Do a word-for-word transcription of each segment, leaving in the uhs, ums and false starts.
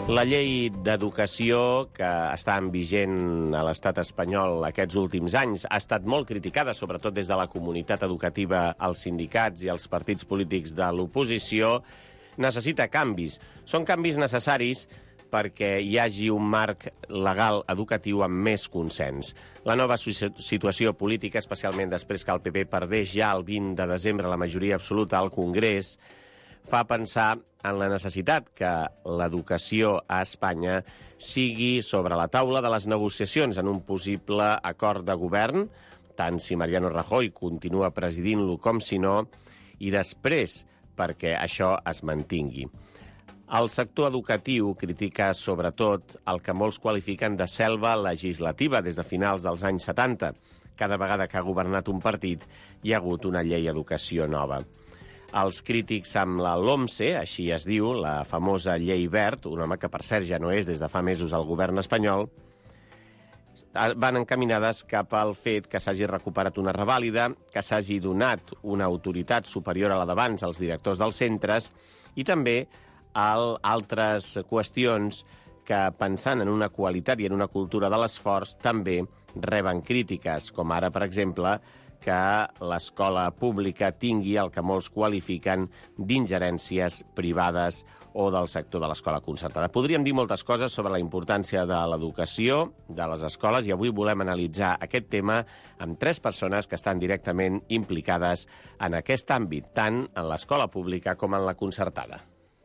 La llei d'educació, que està en vigent a l'estat espanyol aquests últims anys, ha estat molt criticada, sobretot des de la comunitat educativa, els sindicats i els partits polítics de l'oposició. Necessita canvis. Són canvis necessaris perquè hi hagi un marc legal educatiu amb més consens. La nova situació política, especialment després que el P P perdés ja el vint de desembre la majoria absoluta al Congrés, fa pensar en la necessitat que l'educació a Espanya sigui sobre la taula de les negociacions en un possible acord de govern, tant si Mariano Rajoy continua presidint-lo com si no, i després perquè això es mantingui. El sector educatiu critica sobretot el que molts qualifiquen de selva legislativa des de finals dels anys setanta. Cada vegada que ha governat un partit hi ha hagut una llei d'educació nova. Els crítics amb la LOMSE, així es diu, la famosa llei Wert, un home que per cert ja no és des de fa mesos al govern espanyol, van encaminades cap al fet que s'hagi recuperat una revàlida, que s'hagi donat una autoritat superior a la d'abans als directors dels centres i també a altres qüestions que, pensant en una qualitat i en una cultura de l'esforç, també reben crítiques, com ara, per exemple, que l'escola pública tingui el que molts qualifiquen d'ingerències privades o del sector de l'escola concertada. Podríem dir moltes coses sobre la importància de l'educació, de les escoles, i avui volem analitzar aquest tema amb tres persones que estan directament implicades en aquest àmbit, tant en l'escola pública com en la concertada.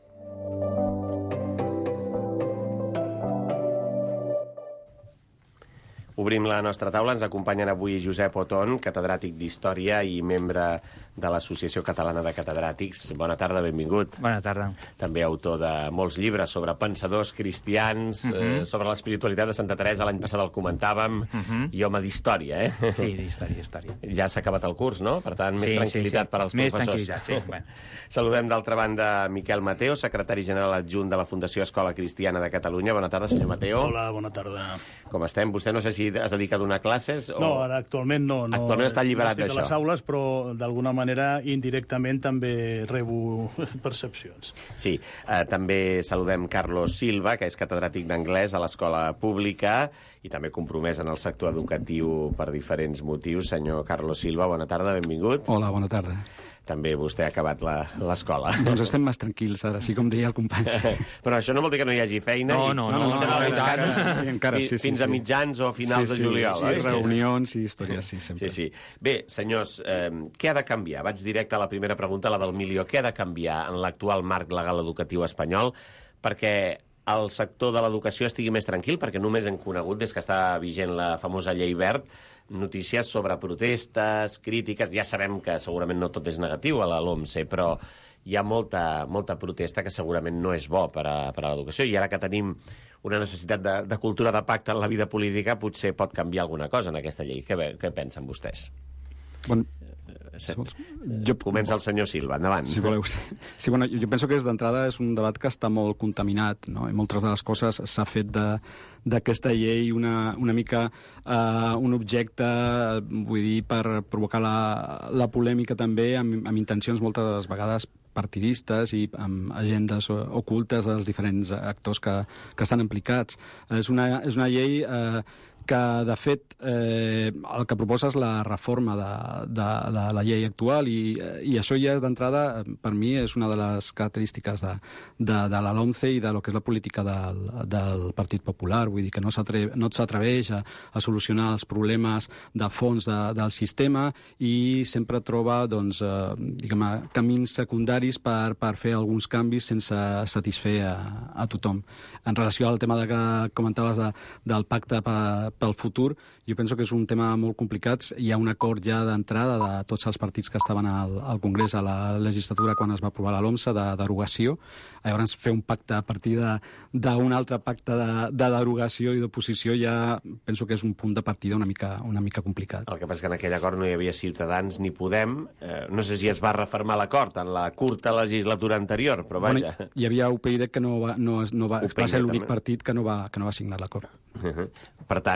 Obrim la nostra taula. Ens acompanyen avui Josep Oton, catedràtic d'Història i membre de l'Associació Catalana de Catedràtics. Bona tarda, benvingut. Bona tarda. També autor de molts llibres sobre pensadors cristians, uh -huh. eh, sobre l'espiritualitat de Santa Teresa, l'any passat el comentàvem, uh -huh. i home d'història, eh? Sí, d'història, història. Ja s'ha acabat el curs, no? Per tant, més sí, tranquil·litat sí, sí. per als més professors. Més tranquil·litat, sí. Bueno. Saludem, d'altra banda, Miquel Mateo, secretari general adjunt de la Fundació Escola Cristiana de Catalunya. Bona tarda, senyor Mateo. Hola, bona tarda. Com estem? Vostè no sé si es dedica a donar classes o... No, ara actualment no. no actualment està alliberat d'això. No estic a d'això. les aules, però d'alguna manera indirectament també rebo percepcions. Sí, eh, també saludem Carlos Silva, que és catedràtic d'anglès a l'escola pública i també compromès en el sector educatiu per diferents motius. Senyor Carlos Silva, bona tarda, benvingut. Hola, bona tarda. També vostè ha acabat l'escola. Doncs estem més tranquils ara, sí, com deia el company. Però això no vol dir que no hi hagi feina. No, i... no, no. no, no, no, no encara, sí, encara, sí, sí, fins sí. a mitjans o finals sí, sí, de juliol. Sí, oi? reunions i històries, sí, sempre. Sí, sí. Bé, senyors, eh, què ha de canviar? Vaig directe a la primera pregunta, la del milió. Què ha de canviar en l'actual marc legal educatiu espanyol perquè el sector de l'educació estigui més tranquil? Perquè només hem conegut, des que està vigent la famosa llei Wert, notícies sobre protestes, crítiques. Ja sabem que segurament no tot és negatiu a la LOMSE, però hi ha molta, molta protesta que segurament no és bo per a, per a l'educació. I ara que tenim una necessitat de, de cultura de pacte en la vida política, potser pot canviar alguna cosa en aquesta llei. Què, què pensen vostès? Bon, si jo, comença el senyor Silva, endavant. Si voleu. Sí, bueno, jo penso que d'entrada és un debat que està molt contaminat, no? I moltes de les coses s'ha fet de d'aquesta llei una, una mica uh, un objecte, vull dir, per provocar la, la polèmica també amb, amb intencions moltes vegades partidistes i amb agendes ocultes dels diferents actors que, que estan implicats. És una, és una llei eh, que, de fet, eh, el que proposa és la reforma de, de, de la llei actual i, i això ja és d'entrada, per mi, és una de les característiques de, de, de la LOMCE i de lo que és la política del, del Partit Popular. Vull dir que no s'atreveix a, a solucionar els problemes de fons de, del sistema i sempre troba, doncs, eh, diguem, camins secundaris per, per fer alguns canvis sense satisfer a, a tothom. En relació al tema de que comentaves de, del pacte per pel futur, jo penso que és un tema molt complicat. Hi ha un acord ja d'entrada de tots els partits que estaven al, al Congrés a la legislatura quan es va aprovar la LOMSE de derogació. Llavors, fer un pacte a partir d'un altre pacte de, de derogació i d'oposició ja penso que és un punt de partida una mica, una mica complicat. El que passa és que en aquell acord no hi havia Ciutadans ni Podem. Eh, no sé si es va refermar l'acord en la curta legislatura anterior, però vaja... Bueno, hi havia U P yD que no va, no, no va, va ser l'únic partit que no va, que no va signar l'acord. Uh -huh. Per tant,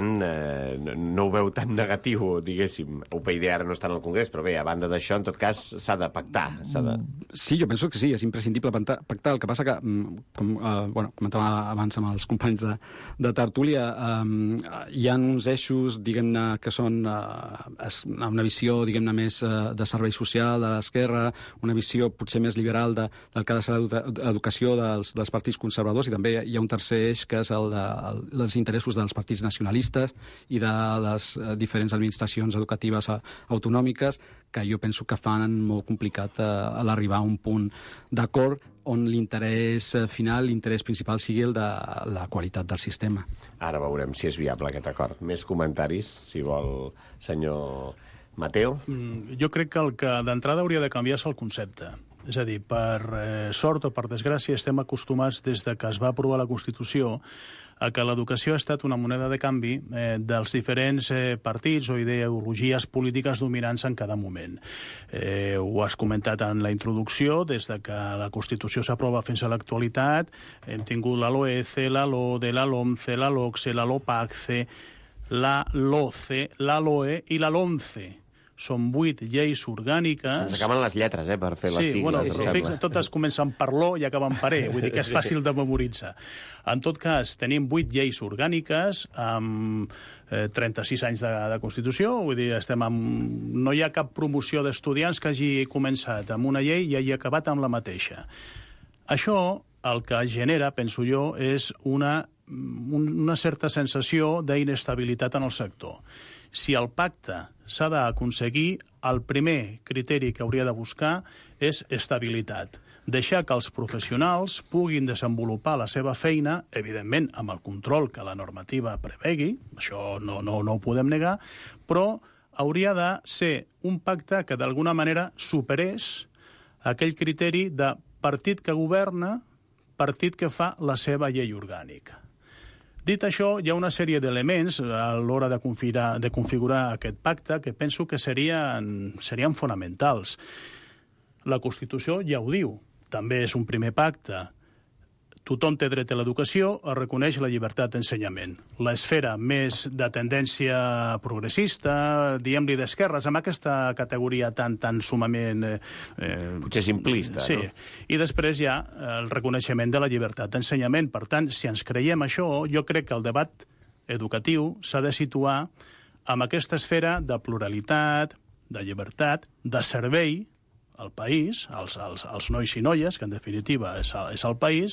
tant, eh, no ho veu tan negatiu, diguéssim. U P yD ara no està en el Congrés, però bé, a banda d'això, en tot cas, s'ha de pactar. De... Sí, jo penso que sí, és imprescindible pactar. El que passa que, com eh, bueno, comentava abans amb els companys de, de tertúlia, eh, hi ha uns eixos, diguem-ne, que són eh, una visió, diguem-ne, més eh, de servei social, de l'esquerra, una visió potser més liberal de, del que ha de ser l'educació dels, dels partits conservadors, i també hi ha un tercer eix que és el de el, els interessos dels partits nacionalistes i de les eh, diferents administracions educatives a, autonòmiques, que jo penso que fan molt complicat eh, l'arribar a un punt d'acord on l'interès final, l'interès principal sigui el de la qualitat del sistema. Ara veurem si és viable aquest acord. Més comentaris, si vol, senyor Mateo? Mm, jo crec que el que d'entrada hauria de canviar és el concepte. És a dir, per eh, sort o per desgràcia estem acostumats des de que es va aprovar la Constitució a que l'educació ha estat una moneda de canvi eh, dels diferents eh, partits o ideologies polítiques dominants en cada moment. Eh, ho has comentat en la introducció, des de que la Constitució s'aprova fins a l'actualitat, hem tingut la LOECE, la LODE, la LOMCE, la LOCSE, la LOPACCE, la LOCE, la LOE i la LOMCE. Són vuit lleis orgàniques... Ens acaben les lletres, eh, per fer les sí, sigles. Bueno, però fix, totes comencen per l'O i acaben per E, vull dir que és fàcil de memoritzar. En tot cas, tenim vuit lleis orgàniques amb eh, trenta-sis anys de, de Constitució, vull dir, estem amb... no hi ha cap promoció d'estudiants que hagi començat amb una llei i hagi acabat amb la mateixa. Això el que genera, penso jo, és una, una certa sensació d'inestabilitat en el sector. Si el pacte s'ha d'aconseguir, el primer criteri que hauria de buscar és estabilitat. Deixar que els professionals puguin desenvolupar la seva feina, evidentment amb el control que la normativa prevegui, això no, no, no ho podem negar, però hauria de ser un pacte que d'alguna manera superés aquell criteri de partit que governa, partit que fa la seva llei orgànica. Dit això, hi ha una sèrie d'elements a l'hora de configurar, de configurar aquest pacte que penso que serien, serien fonamentals. La Constitució ja ho diu, també és un primer pacte. Tothom té dret a l'educació, es reconeix la llibertat d'ensenyament. L'esfera més de tendència progressista, diguem-li d'esquerres, amb aquesta categoria tan, tan sumament... Eh, Potser simplista, sí. no? I després hi ha el reconeixement de la llibertat d'ensenyament. Per tant, si ens creiem això, jo crec que el debat educatiu s'ha de situar amb aquesta esfera de pluralitat, de llibertat, de servei al país, als, als, als nois i noies, que en definitiva és, és el país,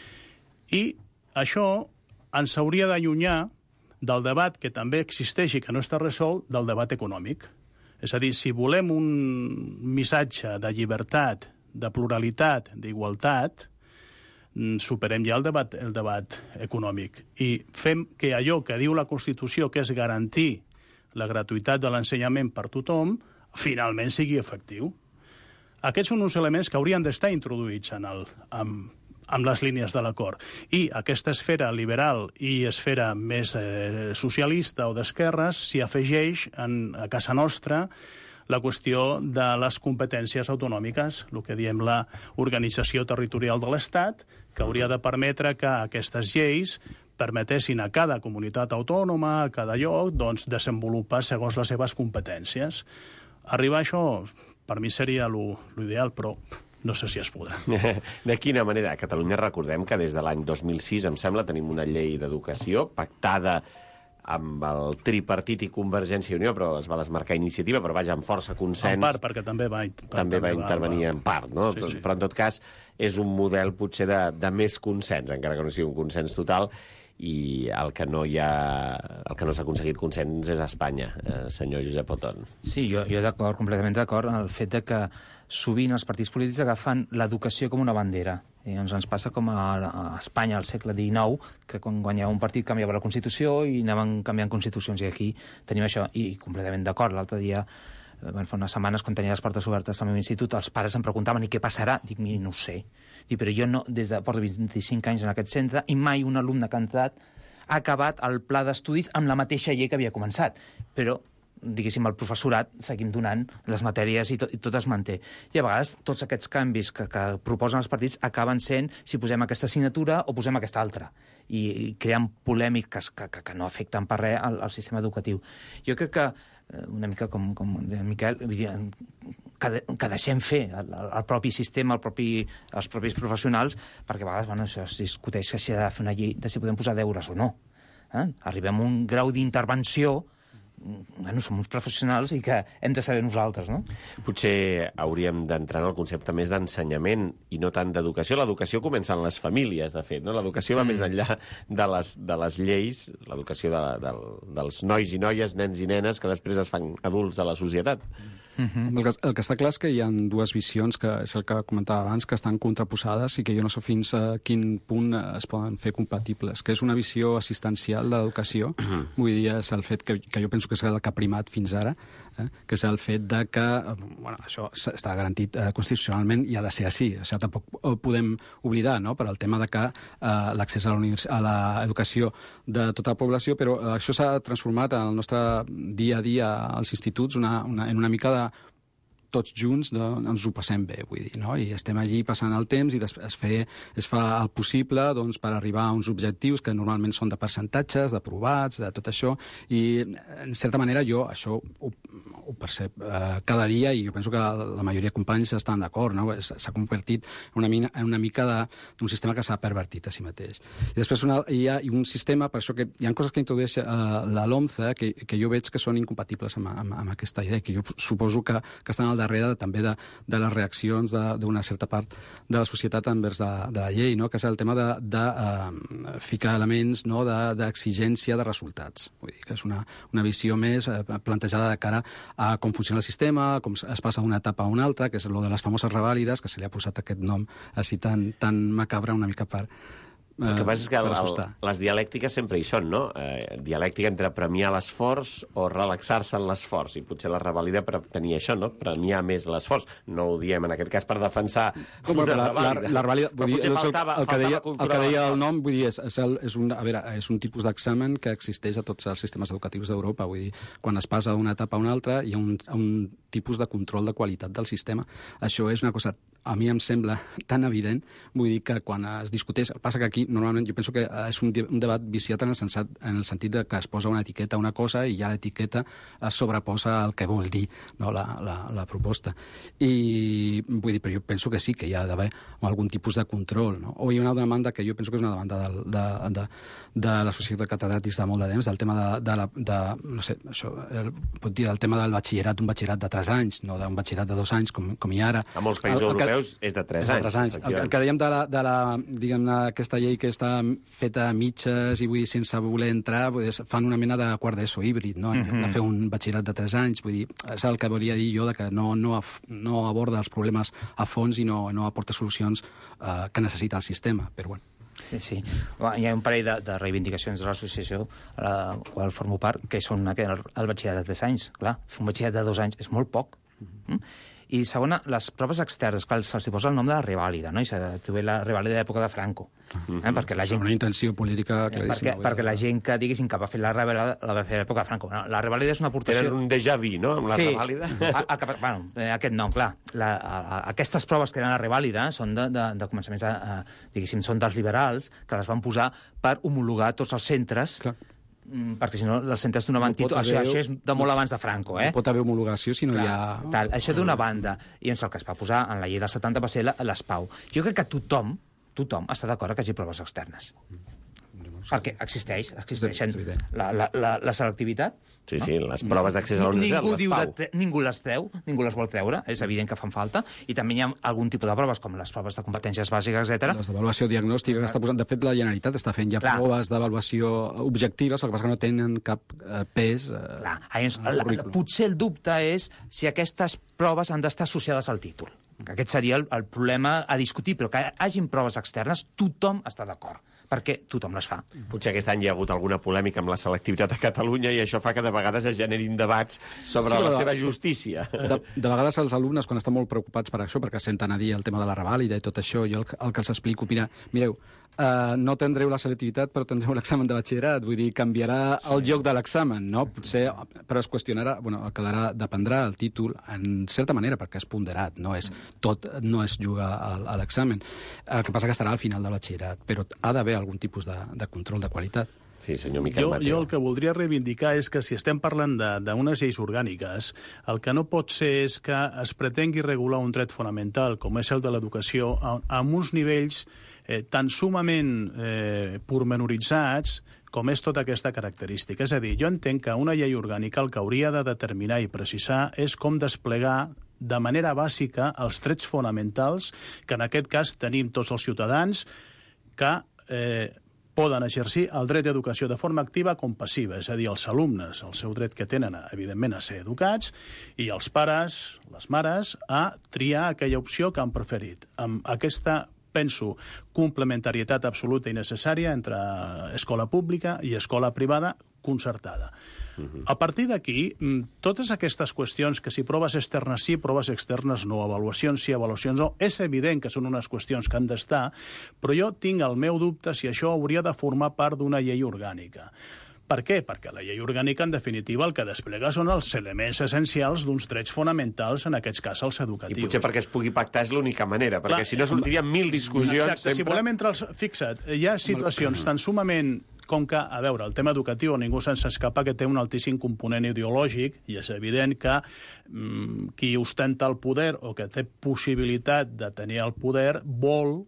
i això ens hauria d'allunyar del debat que també existeix i que no està resolt, del debat econòmic. És a dir, si volem un missatge de llibertat, de pluralitat, d'igualtat, superem ja el debat, el debat econòmic i fem que allò que diu la Constitució, que és garantir la gratuïtat de l'ensenyament per tothom, finalment sigui efectiu. Aquests són uns elements que haurien d'estar introduïts en el, amb, amb les línies de l'acord. I aquesta esfera liberal i esfera més eh, socialista o d'esquerres s'hi afegeix en, a casa nostra la qüestió de les competències autonòmiques, el que diem la organització territorial de l'Estat, que hauria de permetre que aquestes lleis permetessin a cada comunitat autònoma, a cada lloc, doncs, desenvolupar segons les seves competències. Arribar a això, per mi seria l'ideal, però no sé si es podrà. De quina manera? A Catalunya recordem que des de l'any dos mil sis, em sembla, tenim una llei d'educació pactada amb el tripartit i Convergència i Unió, però es va desmarcar Iniciativa, però vaja, amb força consens. En part, perquè també va, també també va intervenir va, va. en part, no? Sí, sí. Però en tot cas és un model potser de, de més consens, encara que no sigui un consens total, i el que no hi ha, el que no s'ha aconseguit consens és a Espanya, eh, senyor Josep Oton. Sí, jo, jo d'acord, completament d'acord en el fet de que sovint els partits polítics agafen l'educació com una bandera. I ens, ens passa com a, a Espanya al segle dinou, que quan guanyava un partit canviava la Constitució i anaven canviant constitucions, i aquí tenim això, i completament d'acord. L'altre dia, van fa unes setmanes, quan tenia les portes obertes al meu institut, els pares em preguntaven, i què passarà? Dic, mira, no ho sé. Dic, però jo no, des de porto vint-i-cinc anys en aquest centre, i mai un alumne que ha entrat ha acabat el pla d'estudis amb la mateixa llei que havia començat. Però diguéssim, el professorat seguim donant les matèries i, to, i tot es manté. I a vegades tots aquests canvis que, que proposen els partits acaben sent si posem aquesta assignatura o posem aquesta altra, i, i creen polèmiques que, que, que no afecten per res al, al sistema educatiu. Jo crec que una mica com, com deia Miquel, que, que deixem fer el, el propi sistema, el propi, els propis professionals, perquè a vegades bueno, això es discuteix que s'ha de fer una llei de si podem posar deures o no. Eh? Arribem a un grau d'intervenció, bueno, som uns professionals i que hem de saber nosaltres, no? Potser hauríem d'entrar en el concepte més d'ensenyament i no tant d'educació. L'educació comença en les famílies, de fet, no? L'educació va mm. més enllà de les, de les lleis, l'educació de, de, dels nois i noies, nens i nenes, que després es fan adults a la societat. Mm-hmm. el, que, el que està clar és que hi ha dues visions, que és el que comentava abans, que estan contraposades i que jo no sé fins a quin punt es poden fer compatibles, que és una visió assistencial de l'educació, mm-hmm. vull dir, és el fet que, que jo penso que és el que ha primat fins ara, eh? que és el fet de que, bueno, això està garantit eh, constitucionalment i ha de ser així, o sigui, tampoc ho podem oblidar, no?, per al tema de que eh, l'accés a l'educació de tota la població, però eh, això s'ha transformat en el nostre dia a dia als instituts una, una, en una mica de tots junts de, ens ho passem bé, vull dir, no? I estem allí passant el temps i es, fe, es fa el possible doncs, per arribar a uns objectius que normalment són de percentatges, d'aprovats, de tot això, i en certa manera jo això ho, ho percep eh, cada dia i jo penso que la majoria de companys estan d'acord, no? S'ha convertit en una, mina, en una mica d'un sistema que s'ha pervertit a si mateix. I després una, hi ha un sistema, per això que hi ha coses que introdueix eh, la LOMCE que, que jo veig que són incompatibles amb, amb, amb aquesta idea, que jo suposo que, que estan al darrere també de, de les reaccions d'una certa part de la societat envers de, de la llei, no? Que és el tema de, de uh, ficar elements, no? d'exigència de, de resultats. Vull dir que és una, una visió més uh, plantejada de cara a com funciona el sistema, com es passa d'una etapa a una altra, que és el de les famoses revàlides, que se li ha posat aquest nom així tan, tan macabre una mica per... El que passa és que el, el, les dialèctiques sempre hi són, no? Eh, dialèctica entre premiar l'esforç o relaxar-se en l'esforç, i potser la revàlida per tenir això, no? Premiar més l'esforç. No ho diem en aquest cas per defensar com una la, revàlida. La, la revàlida, vull dir, faltava, el, que deia, el que deia el nom, vull dir, és, és, el, és, un, a veure, és un tipus d'examen que existeix a tots els sistemes educatius d'Europa, vull dir, quan es passa d'una etapa a una altra hi ha un, un tipus de control de qualitat del sistema. Això és una cosa, a mi em sembla tan evident, vull dir que quan es discuteix, passa que aquí normalment jo penso que és un, un debat viciat en el, sensat, en el sentit de que es posa una etiqueta a una cosa i ja l'etiqueta es sobreposa al que vol dir, no, la, la, la proposta. I vull dir, però jo penso que sí, que hi ha d'haver algun tipus de control, no? O hi ha una demanda que jo penso que és una demanda de, de, de, de la Societat de Catedràtics de molt de temps, del tema de, de, la, de no sé, això, el, pot dir, del tema del batxillerat, un batxillerat de tres anys, no d'un batxillerat de dos anys, com, com hi ha ara. A molts països el, el que, europeus és de tres anys. anys. El, el que dèiem de, la, de la, diguem-ne, aquesta llei que està feta a mitges i vull dir, sense voler entrar, vull dir, fan una mena de quart d'ESO híbrid, no? En lloc de fer un batxillerat de tres anys, vull dir, és el que volia dir jo, de que no, no, no aborda els problemes a fons i no, no aporta solucions eh, que necessita el sistema, però bueno. Sí, sí. Hi ha un parell de, de reivindicacions de l'associació a la qual formo part, que són el, el batxillerat de tres anys. Clar, fer un batxillerat de dos anys és molt poc. Mm? I segona, les proves externes, clar, se'ls posa el nom de la revàlida, no? I se té la revàlida d'època de Franco. Eh? Perquè la gent... una intenció política claríssima. Perquè, perquè la gent que, diguéssim, que va fer la revàlida la va fer a l'època de Franco. No, la revàlida és una aportació... Tenen un déjà vu, no?, amb la sí. revàlida. A, a, bueno, aquest nom, clar. La, a, a, aquestes proves que eren la revàlida són de, de, de començaments, de, a, diguéssim, són dels liberals, que les van posar per homologar tots els centres... Clar. Perquè si no, els centres donaven no títol... Haver... Això, això és de molt abans de Franco, eh? No pot haver homologació si no Clar, hi ha... Tal, això d'una banda. I en el que es va posar en la llei del setanta va ser l'ESPAU. Jo crec que tothom, tothom està d'acord que hi hagi proves externes. Perquè existeix, existeixen la, la, la, la selectivitat. Sí, sí, les proves d'accés a la universitat, ningú diu de, ningú les treu, ningú les vol treure, és evident que fan falta, i també hi ha algun tipus de proves, com les proves de competències bàsiques, etcètera. Les d'avaluació diagnòstica que està posant, de fet, la Generalitat està fent ja Clar. proves d'avaluació objectives, el que passa que no tenen cap eh, pes... Eh, Clar. Llavors, la, la, potser el dubte és si aquestes proves han d'estar associades al títol. Que aquest seria el, el problema a discutir, però que hagin proves externes, tothom està d'acord, perquè tothom les fa. Potser aquest any hi ha hagut alguna polèmica amb la selectivitat a Catalunya i això fa que de vegades es generin debats sobre sí, la seva justícia. De, de vegades els alumnes, quan estan molt preocupats per això, perquè senten a dir el tema de la revàlida i tot això, jo el, el que els explico, mira, mireu, Uh, no tindreu la selectivitat, però tindreu l'examen de batxillerat. Vull dir, canviarà el lloc de l'examen, no? Potser, però es qüestionarà, bueno, quedarà, dependrà el títol, en certa manera, perquè és ponderat, no és tot, no és jugar a, a l'examen. El que passa que estarà al final del batxillerat, però ha d'haver algun tipus de, de control de qualitat. Sí, senyor Miquel jo, Mateu. jo el que voldria reivindicar és que si estem parlant d'unes lleis orgàniques, el que no pot ser és que es pretengui regular un dret fonamental, com és el de l'educació, amb uns nivells eh, tan sumament eh, pormenoritzats com és tota aquesta característica. És a dir, jo entenc que una llei orgànica el que hauria de determinar i precisar és com desplegar de manera bàsica els drets fonamentals que en aquest cas tenim tots els ciutadans que eh, poden exercir el dret d'educació de forma activa com passiva, és a dir, els alumnes, el seu dret que tenen, evidentment, a ser educats, i els pares, les mares, a triar aquella opció que han preferit. Amb aquesta, penso, complementarietat absoluta i necessària entre escola pública i escola privada concertada. Uh-huh. A partir d'aquí, totes aquestes qüestions que si proves externes sí, proves externes no, avaluacions sí, avaluacions no, és evident que són unes qüestions que han d'estar, però jo tinc el meu dubte si això hauria de formar part d'una llei orgànica. Per què? Perquè la llei orgànica, en definitiva, el que desplega són els elements essencials d'uns drets fonamentals, en aquests cas els educatius. I potser perquè es pugui pactar és l'única manera, perquè Clar, si no sortirien mil discussions exacte, sempre... Si volem entrar als... Fixa't, hi ha situacions tan sumament com que, a veure, el tema educatiu, ningú se'n s'escapa que té un altíssim component ideològic, i és evident que mm, qui ostenta el poder o que té possibilitat de tenir el poder vol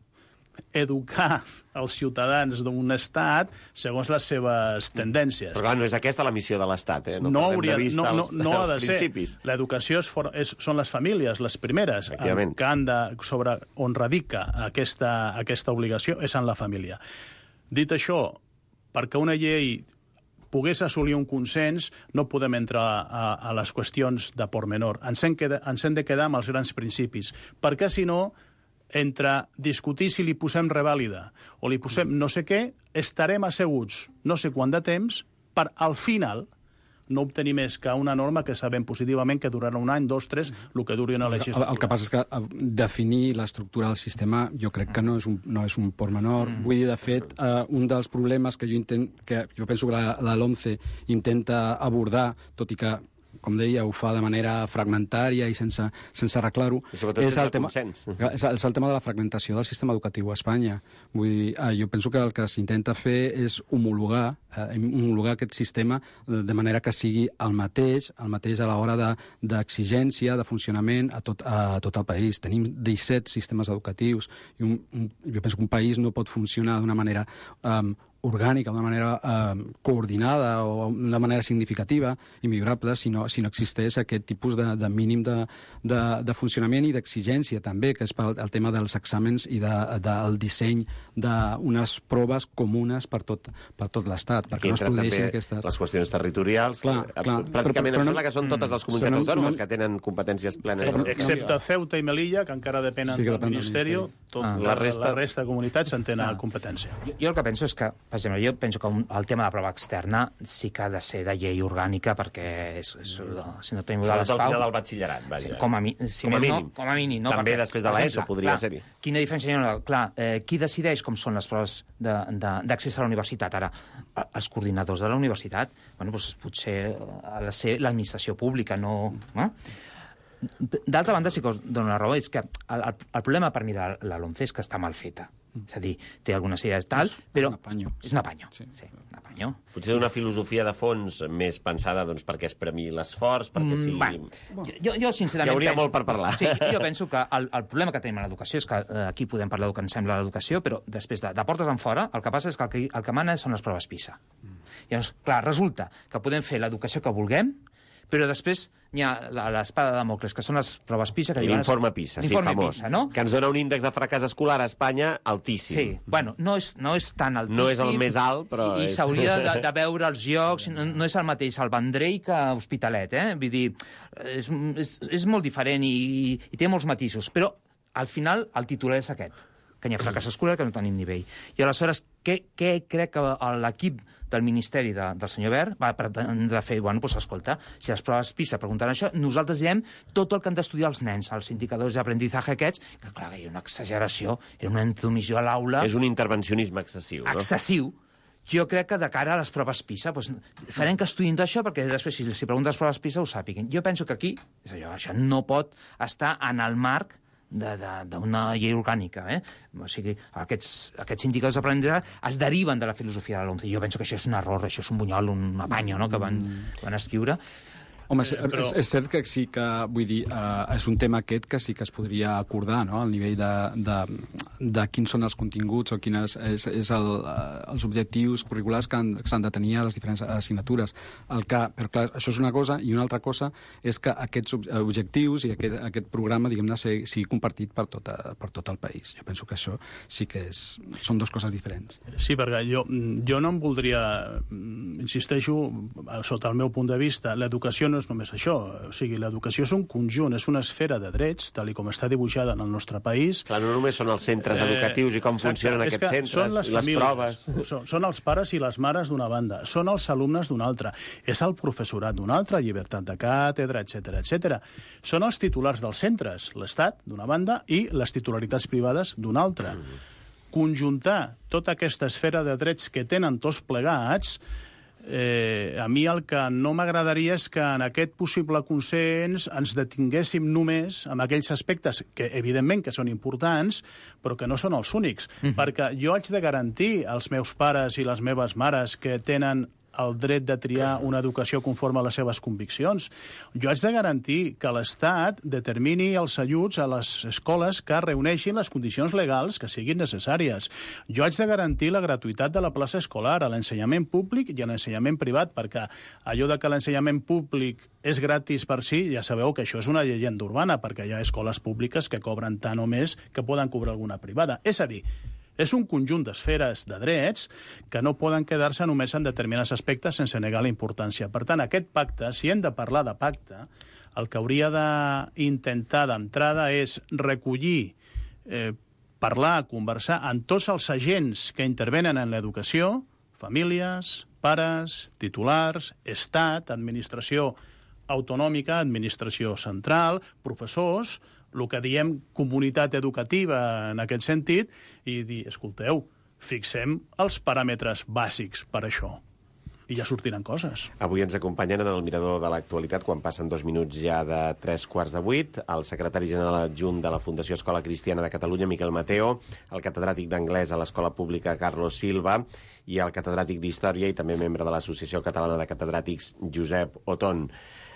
educar els ciutadans d'un estat segons les seves tendències. Però clar, no és aquesta la missió de l'Estat, eh? No, no, perdem hauria, de vista no, no, els, no ha de els ser. principis. L'educació és, for, és, són les famílies, les primeres, en, que han de, sobre on radica aquesta, aquesta obligació, és en la família. Dit això, perquè una llei pogués assolir un consens, no podem entrar a, a les qüestions de pormenor. Ens hem, queda, ens hem de quedar amb els grans principis, perquè si no, entre discutir si li posem revàlida o li posem no sé què, estarem asseguts no sé quant de temps per, al final, no obtenir més que una norma que sabem positivament que durarà un any, dos, tres, el que duri una legislatura. El, el que passa és que definir l'estructura del sistema jo crec que no és un, no és un port menor. Mm. Vull dir, de fet, uh, un dels problemes que jo, intent, que jo penso que la, la LOMCE intenta abordar, tot i que com deia, ho fa de manera fragmentària i sense, sense arreglar-ho. I sobretot és sense el tema, consens. És, és el tema de la fragmentació del sistema educatiu a Espanya. Vull dir, eh, jo penso que el que s'intenta fer és homologar, eh, homologar aquest sistema de manera que sigui el mateix, el mateix a l'hora d'exigència, de, de funcionament a tot, a tot el país. Tenim disset sistemes educatius i un, un, jo penso que un país no pot funcionar d'una manera um, orgànica, d'una manera eh, coordinada o d'una manera significativa i millorable si no, si no existeix aquest tipus de, de mínim de, de, de funcionament i d'exigència també, que és pel, el tema dels exàmens i de, del disseny d'unes proves comunes per tot, per tot l'Estat, perquè no es produeixin aquestes... les qüestions territorials, clar, que, clar, pràcticament però, però, em sembla que són totes les comunitats no, autònomes no, que tenen competències plenes. Eh, excepte Ceuta i Melilla, que encara depenen sí, que del depèn Ministeri, del tot, ah, la, la resta... la resta de comunitats en tenen ah. competència. Jo, jo el que penso és que, per exemple, jo penso que un, el tema de prova externa sí que ha de ser de llei orgànica, perquè és, és, si no tenim de Sobretot l'espau... al final del batxillerat, vaja. Sí, com a, mi, si com a més mínim. No, com a mínim. No? També perquè, després de l'ESO podria ser-hi. Quina diferència hi ha? Clar, eh, qui decideix com són les proves d'accés a la universitat? Ara, els coordinadors de la universitat, bueno, doncs potser ha de ser l'administració pública, no... no? D'altra banda, sí que us dono la raó, és que el, el, el problema per mi de la LOMCE és que està mal feta. És a dir, té algunes idees tal, però... És un apanyo. És un apanyo, sí. sí un apanyo. Potser una filosofia de fons més pensada doncs, perquè es premiï l'esforç, perquè sigui... Mm, bueno, jo, jo, sincerament... Hi hauria penso, molt per parlar. Sí, jo penso que el, el problema que tenim a l'educació és que eh, aquí podem parlar del que ens sembla l'educació, però després de, de portes en fora, el que passa és que el que, el que mana són les proves PISA. Mm. Llavors, clar, resulta que podem fer l'educació que vulguem, però després hi ha l'espada de Damocles, que són les proves PISA... L'informe PISA, sí, famós. PISA, no? Que ens dona un índex de fracàs escolar a Espanya altíssim. Sí, bueno, no és, no és tan altíssim. No és el més alt, però... I, i és... s'hauria de, de veure els llocs, no, no és el mateix el Vendrell que Hospitalet, eh? Vull dir, és, és, és molt diferent i, i té molts matisos, però al final el titular és aquest, que hi ha fracàs escolar, que no tenim nivell. I aleshores, què, què crec que l'equip del Ministeri de, del senyor Wert va pretendre fer? Bueno, doncs escolta, si les proves PISA pregunten això, nosaltres diem tot el que han d'estudiar els nens, els indicadors d'aprendizaje aquests, que clar, hi ha una exageració, era una intromissió a l'aula... És un intervencionisme excessiu, no? Excessiu. Jo crec que de cara a les proves PISA doncs, farem que estudin d'això perquè després, si, si pregunten les proves PISA, ho sàpiguen. Jo penso que aquí, és allò, això no pot estar en el marc d'una llei orgànica. Eh? O sigui, aquests, aquests indicadors d'aprenentatge es deriven de la filosofia de l'OMCE. Jo penso que això és un error, això és un bunyol, un apanyo, no?, que van, van escriure. Home, eh, però... és, és cert que sí que, vull dir, eh, és un tema aquest que sí que es podria acordar, no?, al nivell de, de, de quins són els continguts o quins és, és el, els objectius curriculars que s'han de tenir a les diferents assignatures. El que, però clar, això és una cosa, i una altra cosa és que aquests objectius i aquest, aquest programa, diguem-ne, sigui compartit per tot, per tot el país. Jo penso que això sí que és, són dues coses diferents. Sí, perquè jo, jo no em voldria, insisteixo, sota el meu punt de vista, l'educació no és només això. O sigui, l'educació és un conjunt, és una esfera de drets, tal com està dibuixada en el nostre país. Clar, no només són els centres eh, educatius i com exacte, funcionen aquests centres, les, les proves. Són, són els pares i les mares d'una banda, són els alumnes d'una altra, és el professorat d'una altra, llibertat de càtedra, etcètera, etcètera. Són els titulars dels centres, l'Estat, d'una banda, i les titularitats privades d'una altra. Mm. Conjuntar tota aquesta esfera de drets que tenen tots plegats, Eh, a mi el que no m'agradaria és que en aquest possible consens ens detinguéssim només amb aquells aspectes que, evidentment, que són importants, però que no són els únics. Mm-hmm. Perquè jo haig de garantir als meus pares i les meves mares que tenen el dret de triar una educació conforme a les seves conviccions. Jo haig de garantir que l'Estat determini els ajuts a les escoles que reuneixin les condicions legals que siguin necessàries. Jo haig de garantir la gratuïtat de la plaça escolar a l'ensenyament públic i a l'ensenyament privat, perquè allò de que l'ensenyament públic és gratis per si, ja sabeu que això és una llegenda urbana, perquè hi ha escoles públiques que cobren tant o més que poden cobrar alguna privada. És a dir, és un conjunt d'esferes de drets que no poden quedar-se només en determinats aspectes sense negar la importància. Per tant, aquest pacte, si hem de parlar de pacte, el que hauria d'intentar d'entrada és recollir, eh, parlar, conversar amb tots els agents que intervenen en l'educació, famílies, pares, titulars, Estat, administració autonòmica, administració central, professors, el que diem comunitat educativa en aquest sentit, i dir, escolteu, fixem els paràmetres bàsics per això. I ja sortiran coses. Avui ens acompanyen en el Mirador de l'Actualitat, quan passen dos minuts ja de tres quarts de vuit, el secretari general adjunt de la Fundació Escola Cristiana de Catalunya, Miquel Mateo, el catedràtic d'anglès a l'Escola Pública, Carlos Silva, i el catedràtic d'Història i també membre de l'Associació Catalana de Catedràtics, Josep Oton.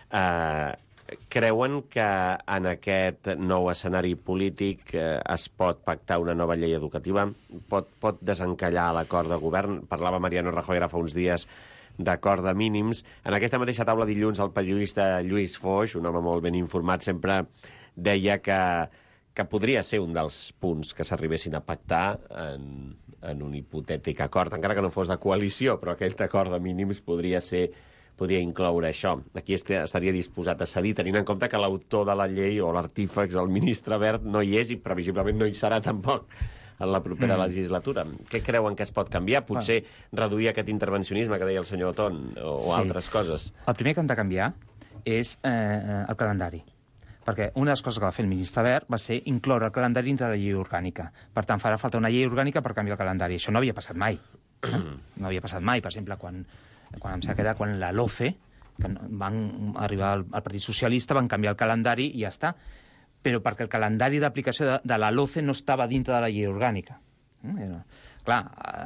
Eh... Creuen que en aquest nou escenari polític eh, es pot pactar una nova llei educativa? Pot, pot desencallar l'acord de govern? Parlava Mariano Rajoy ara fa uns dies d'acord de mínims. En aquesta mateixa taula dilluns el periodista Lluís Foix, un home molt ben informat, sempre deia que, que podria ser un dels punts que s'arribessin a pactar en, en un hipotètic acord, encara que no fos de coalició, però aquell acord de mínims podria ser podria incloure això. Aquí estaria disposat a cedir, tenint en compte que l'autor de la llei o l'artífex, el ministre Wert, no hi és i previsiblement no hi serà tampoc en la propera mm. legislatura. Què creuen que es pot canviar? Potser ah. reduir aquest intervencionisme que deia el senyor Oton o sí. altres coses? El primer que hem de canviar és eh, el calendari. Perquè una de les coses que va fer el ministre Wert va ser incloure el calendari dintre de la llei orgànica. Per tant, farà falta una llei orgànica per canviar el calendari. Això no havia passat mai. Eh? No havia passat mai. Per exemple, quan... quan em sembla que era quan la LOCE, que van arribar al, al Partit Socialista, van canviar el calendari i ja està. Però perquè el calendari d'aplicació de, de la LOCE no estava dintre de la llei orgànica. Eh? Clar,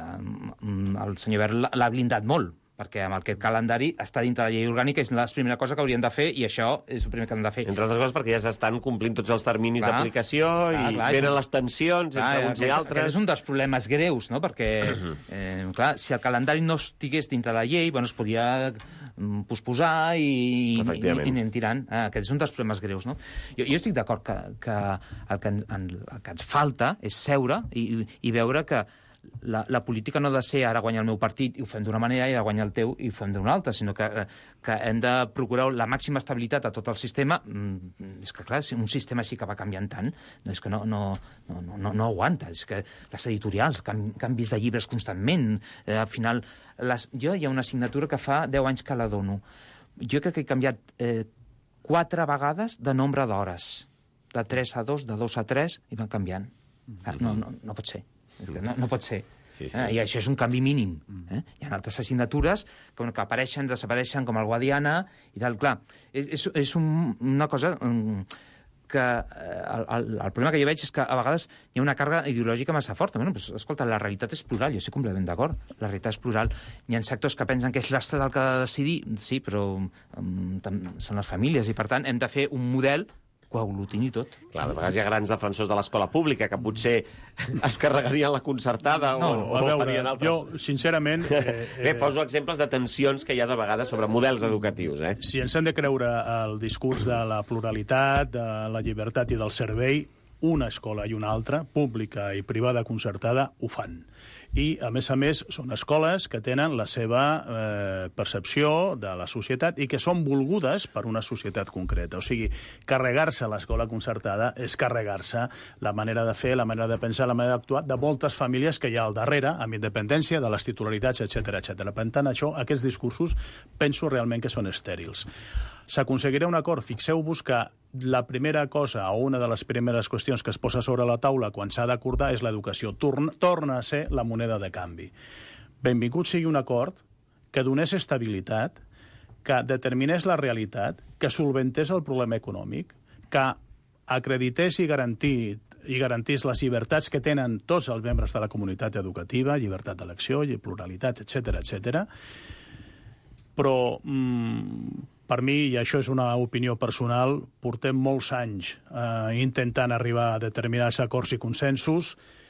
eh, el senyor Wert l'ha blindat molt, perquè amb aquest calendari està dintre de la llei orgànica, és la primera cosa que haurien de fer, i això és el primer que han de fer. Entre altres coses perquè ja s'estan complint tots els terminis d'aplicació i clar, venen les tensions clar, entre uns i altres. Aquest és un dels problemes greus, no? Perquè, eh, clar, si el calendari no estigués dintre de la llei, bueno, es podia posposar i, i, i anem tirant. Ah, aquest és un dels problemes greus, no? Jo, jo estic d'acord que, que, el que, en, el que ens falta és seure i, i veure que la, la política no ha de ser ara guanyar el meu partit i ho fem d'una manera i ara guanyar el teu i ho fem d'una altra, sinó que, que hem de procurar la màxima estabilitat a tot el sistema. És que, clar, un sistema així que va canviant tant, no, és que no, no, no, no, no aguanta. És que les editorials, canvis de llibres constantment, eh, al final... Les, jo hi ha una assignatura que fa deu anys que la dono. Jo crec que he canviat eh, quatre vegades de nombre d'hores. De tres a dos, de dos a tres, i van canviant. Mm-hmm. No, no, no pot ser. És que no, no pot ser. Sí, sí. Eh? I això és un canvi mínim. Eh? Hi ha altres assignatures que, bueno, que apareixen, desapareixen, com el Guadiana i tal. Clar, és, és, és un, una cosa um, que... Eh, el, el, el problema que jo veig és que a vegades hi ha una càrrega ideològica massa forta. Bueno, pues, escolta, la realitat és plural, jo estic completament d'acord. La realitat és plural. Hi ha sectors que pensen que és l'Estat el que ha de decidir, sí, però um, són les famílies, i per tant hem de fer un model que ho aglutini tot. Clar, de vegades hi ha grans defensors de l'escola pública que potser es carregarien la concertada no, o, o veure, farien altres... Jo, sincerament... Eh, Bé, poso exemples de tensions que hi ha de vegades sobre models educatius. Eh? Si ens hem de creure el discurs de la pluralitat, de la llibertat i del servei, una escola i una altra, pública i privada concertada, ho fan. I, a més a més, són escoles que tenen la seva eh, percepció de la societat i que són volgudes per una societat concreta. O sigui, carregar-se l'escola concertada és carregar-se la manera de fer, la manera de pensar, la manera d'actuar de moltes famílies que hi ha al darrere, amb independència de les titularitats, etcètera, etcètera. Per tant, això, aquests discursos, penso realment que són estèrils. S'aconseguirà un acord. Fixeu-vos que la primera cosa o una de les primeres qüestions que es posa sobre la taula quan s'ha d'acordar és l'educació. Torna, torna a ser la moneda de canvi. Benvingut sigui un acord que donés estabilitat, que determinés la realitat, que solventés el problema econòmic, que acredités i garantís, i garantís les llibertats que tenen tots els membres de la comunitat educativa, llibertat d'elecció, pluralitat, etcètera, etcètera. Però... Mm, per mi, i això és una opinió personal, portem molts anys eh, intentant arribar a determinats acords i consensos,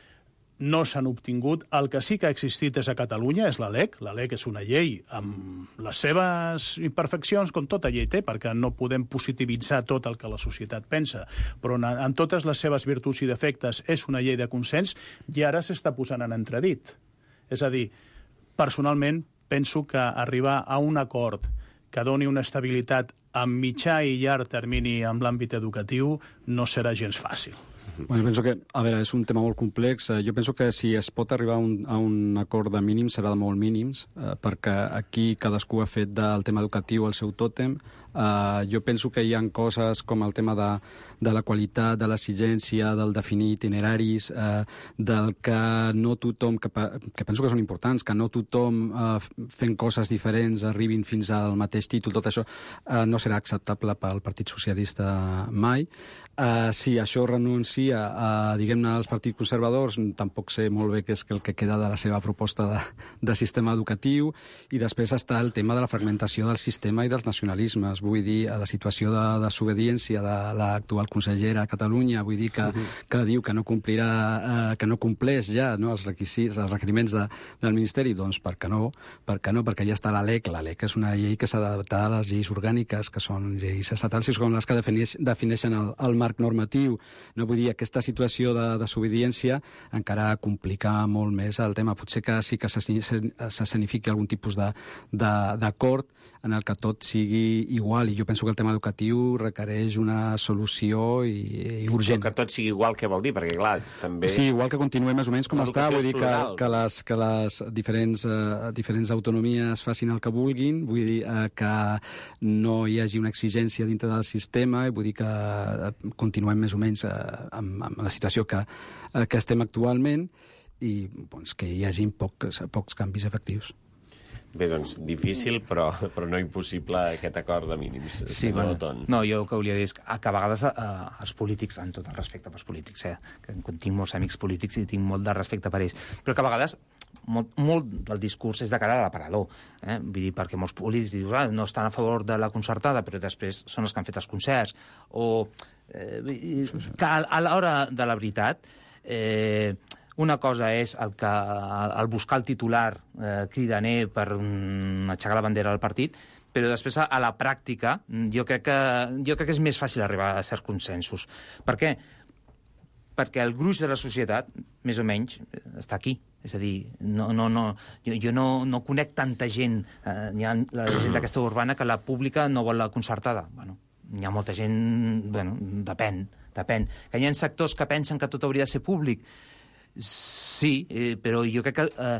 no s'han obtingut. El que sí que ha existit és a Catalunya, és la LEC. La LEC és una llei amb les seves imperfeccions, com tota llei té, perquè no podem positivitzar tot el que la societat pensa, però en, en totes les seves virtuts i defectes és una llei de consens i ara s'està posant en entredit. És a dir, personalment penso que arribar a un acord que doni una estabilitat a mitjà i llarg termini en l'àmbit educatiu no serà gens fàcil. Bueno, jo penso que, a veure, és un tema molt complex. Jo penso que si es pot arribar a un, a un acord de mínims serà de molt mínims, eh, perquè aquí cadascú ha fet del tema educatiu el seu tòtem. Uh, jo penso que hi ha coses com el tema de, de la qualitat, de l'exigència, del definir itineraris, uh, del que no tothom, que, que penso que són importants, que no tothom uh, fent coses diferents arribin fins al mateix títol, tot això uh, no serà acceptable pel Partit Socialista mai. Uh, si això renuncia a, diguem-ne, als partits conservadors, tampoc sé molt bé què és el que queda de la seva proposta de, de sistema educatiu, i després està el tema de la fragmentació del sistema i dels nacionalismes. Vull dir, a la situació de desobediència de l'actual consellera a Catalunya, vull dir que, uh-huh. que diu que no complirà, eh, que no compleix ja no, els requisits, els requeriments de, del Ministeri, doncs per què no? Per què no? Perquè ja està la LEC. La LEC és una llei que s'ha d'adaptar a les lleis orgàniques, que són lleis estatals i són les que defineix, defineixen el, el marc normatiu. No vull dir, aquesta situació de desobediència encara complica molt més el tema. Potser que sí que s'escenifiqui algun tipus d'acord en el que tot sigui igual, i jo penso que el tema educatiu requereix una solució i, i urgent. Però que tot sigui igual, què vol dir? Perquè, clar, també... Sí, igual que continuem més o menys com està, vull dir que, que, les, que les diferents, uh, diferents autonomies facin el que vulguin, vull dir uh, que no hi hagi una exigència dintre del sistema, i vull dir que uh, continuem més o menys uh, amb, amb la situació que, uh, que estem actualment, i doncs, que hi hagi pocs, pocs canvis efectius. Bé, doncs, difícil, però, però no impossible aquest acord de mínims. Sí, bueno, no, jo el que volia dir és que, que a vegades eh, els polítics, amb tot el respecte pels polítics, eh, que tinc molts amics polítics i tinc molt de respecte per ells, però que a vegades molt, molt del discurs és de cara a l'aparador. Eh? Vull dir, perquè molts polítics dius, ah, no estan a favor de la concertada, però després són els que han fet els concerts, o eh, que a, a l'hora de la veritat... Eh, una cosa és el, que, el buscar el titular eh, cridaner per um, aixecar la bandera del partit, però després a, a la pràctica jo crec, que, jo crec que és més fàcil arribar a certs consensos. Per què? Perquè el gruix de la societat, més o menys, està aquí. És a dir, no, no, no, jo, jo no, no conec tanta gent, eh, hi ha la gent d'aquesta urbana que la pública no vol la concertada. Bueno, hi ha molta gent, bueno, depèn, depèn. Que hi ha sectors que pensen que tot hauria de ser públic, sí, eh, però jo crec que eh,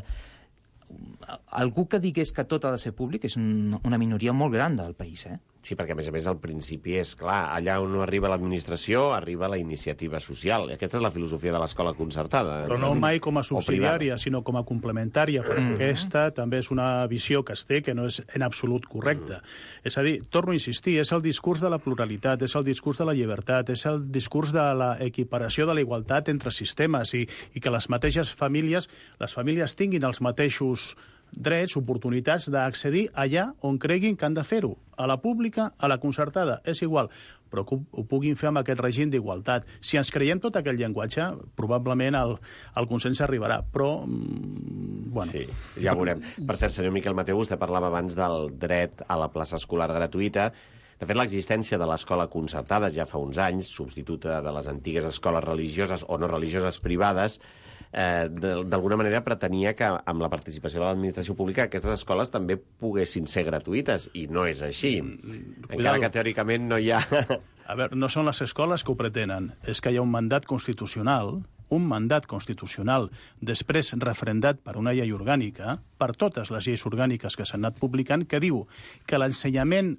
algú que digués que tot ha de ser públic és un, una minoria molt gran del país, eh? Sí, perquè a més a més al principi és clar, allà on no arriba l'administració arriba la iniciativa social. Aquesta és la filosofia de l'escola concertada. Però no mai com a subsidiària, sinó com a complementària, perquè mm. aquesta també és una visió que es té que no és en absolut correcta. Mm. És a dir, torno a insistir, és el discurs de la pluralitat, és el discurs de la llibertat, és el discurs de l'equiparació de la igualtat entre sistemes i, i que les mateixes famílies, les famílies tinguin els mateixos drets, oportunitats d'accedir allà on creguin que han de fer-ho. A la pública, a la concertada, és igual, però que ho, ho puguin fer amb aquest règim d'igualtat. Si ens creiem tot aquell llenguatge, probablement el, el consens arribarà, però, mm, bueno... Sí, ja ho veurem. Per cert, senyor Miquel Mateu, vostè parlava abans del dret a la plaça escolar gratuïta. De fet, l'existència de l'escola concertada ja fa uns anys, substituta de les antigues escoles religioses o no religioses privades, eh, d'alguna manera pretenia que amb la participació de l'administració pública aquestes escoles també poguessin ser gratuïtes, i no és així. Mm, encara que teòricament no hi ha... A veure, no són les escoles que ho pretenen, és que hi ha un mandat constitucional, un mandat constitucional després referendat per una llei orgànica, per totes les lleis orgàniques que s'han anat publicant, que diu que l'ensenyament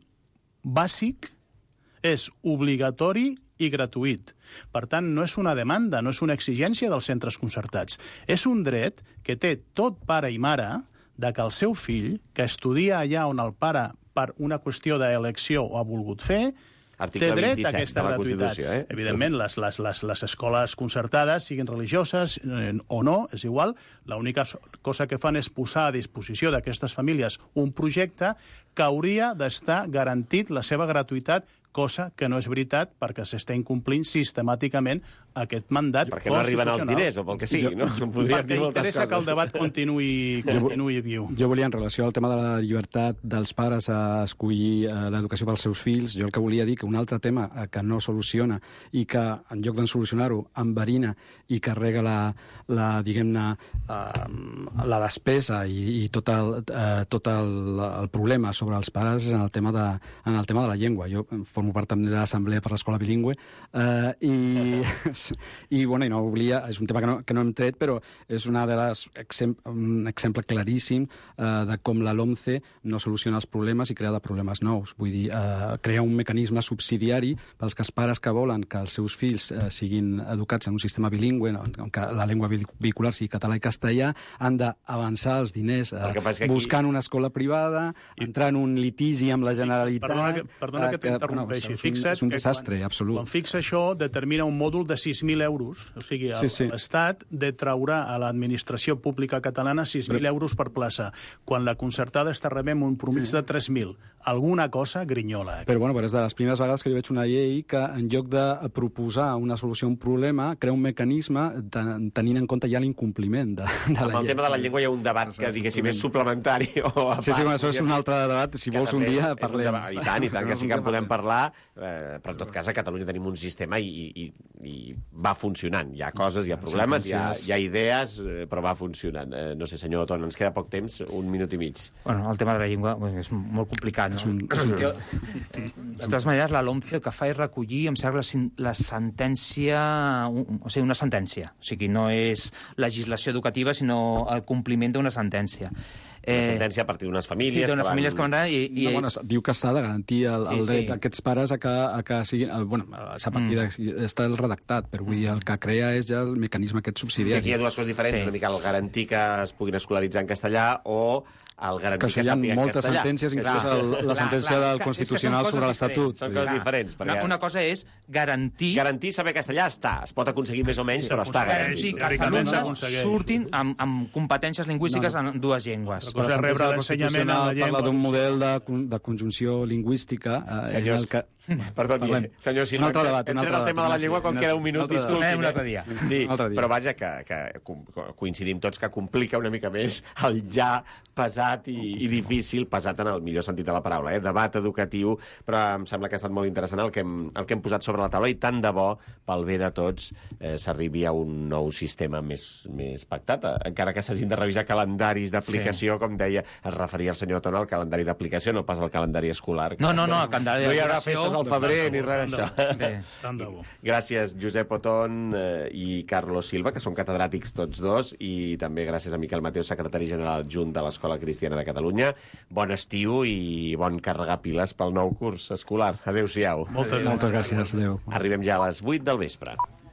bàsic és obligatori i gratuït. Per tant, no és una demanda, no és una exigència dels centres concertats. És un dret que té tot pare i mare de que el seu fill, que estudia allà on el pare, per una qüestió d'elecció, ho ha volgut fer, Article té dret a vint-i-set aquesta de la gratuïtat. Constitució, eh? Evidentment, les, les, les, les escoles concertades, siguin religioses eh, o no, és igual, l'única cosa que fan és posar a disposició d'aquestes famílies un projecte que hauria d'estar garantit la seva gratuïtat, cosa que no és veritat perquè s'està incomplint sistemàticament aquest mandat perquè no arriben els diners, o pel que sigui, no? Perquè interessa que el debat continuï, continuï viu. Jo volia, en relació al tema de la llibertat dels pares a escollir l'educació pels seus fills, jo el que volia dir que un altre tema que no soluciona i que, en lloc d'en solucionar-ho, enverina i carrega la, la diguem-ne, la despesa i, i tot, el, tot el, el problema sobre els pares és en el tema de, en el tema de la llengua. Jo formo part també de l'Assemblea per l'Escola Bilingüe eh, i, i, bueno, i no volia, és un tema que no, que no hem tret, però és una de les exem un exemple claríssim eh, de com la LOMCE no soluciona els problemes i crea de problemes nous. Vull dir, eh, crea un mecanisme subsidiari pels que els pares que volen que els seus fills eh, siguin educats en un sistema bilingüe, on que la llengua vehicular sigui català i castellà, han d'avançar els diners eh, aquí... buscant una escola privada, entrar en un litigi amb la Generalitat... Perdona que, perdona que t'interrompeixi. És un, és un desastre, quan, absolut. Quan fixa això, determina un mòdul de sis mil euros. O sigui, sí, sí. l'Estat detraurà a l'administració pública catalana sis mil euros per plaça, quan la concertada està rebent un promís de tres mil. Alguna cosa grinyola. Aquí. Però, bueno, però és de les primeres vegades que jo veig una llei que, en lloc de proposar una solució a un problema, crea un mecanisme tenint en compte ja l'incompliment de, de la llei. Amb el tema de la llengua hi ha un debat que, diguéssim, és suplementari o a part. Sí, sí, bueno, això és un altre debat. Si vols un dia parlem. I tant, i tant, que sí que en podem parlar, eh, però en tot cas a Catalunya tenim un sistema i, i, i va funcionant. Hi ha coses, hi ha problemes, hi ha, hi ha idees, però va funcionant. Eh, no sé, senyor Oton, ens queda poc temps, un minut i mig. Bueno, el tema de la llengua és molt complicat, no? És un, és un... Jo, eh, de totes maneres, la LOMCE el que fa és recollir, em sembla, la sentència, o sigui, una sentència. O sigui, no és legislació educativa, sinó el compliment d'una sentència. Una sentència a partir d'unes famílies... Sí, d'unes van... famílies que van anar... I, i... No, bueno, diu que s'ha de garantir el, el sí, dret d'aquests sí. pares a que, a que siguin... Bueno, a partir mm. de, està el redactat, però vull dir, el que crea és ja el mecanisme aquest subsidiari. Sí, aquí hi ha dues coses diferents, sí. una mica el garantir que es puguin escolaritzar en castellà o el garantir que, que sàpiguen castellà. Moltes sentències, inclús el, la clar, sentència clar, del Constitucional sobre l'Estatut. Són coses diferents. Una, una cosa és garantir... Garantir saber castellà està. Es pot aconseguir més o menys, sí, però està garantit. Garantir que els alumnes surtin amb, amb competències lingüístiques no, no. en dues llengües. La cosa rebre l'ensenyament en la llengua. Parla d'un model de, de conjunció lingüística. Eh, Senyors, que... Perdoni, Parlem. senyor Silva, Un altre debat, un entrem altre al tema de la debat, llengua sí, quan un queda altre- un minut, un altre disculpi. debat. Un altre dia. Sí, Un altre dia. però vaja, que, que coincidim tots que complica una mica més el ja pesat i, i difícil, pesat en el millor sentit de la paraula, eh? Debat educatiu, però em sembla que ha estat molt interessant el que hem, el que hem posat sobre la taula, i tant de bo, pel bé de tots, eh, s'arribi a un nou sistema més, més pactat, eh? Encara que s'hagin de revisar calendaris d'aplicació, sí. Com deia, es referia el senyor Tona al calendari d'aplicació, no pas al calendari escolar. No, no, no, el calendari No hi haurà d'aplicació... festes al febrer ni res d'això. Bé. Tant de bo. Gràcies, Josep Oton eh, i Carlos Silva, que són catedràtics tots dos, i també gràcies a Miquel Mateu, secretari general adjunt de l'Escola Cristiana de Catalunya. Bon estiu i bon carregar piles pel nou curs escolar. Adéu-siau. Moltes, Moltes gràcies, adéu. Arribem ja a les vuit del vespre.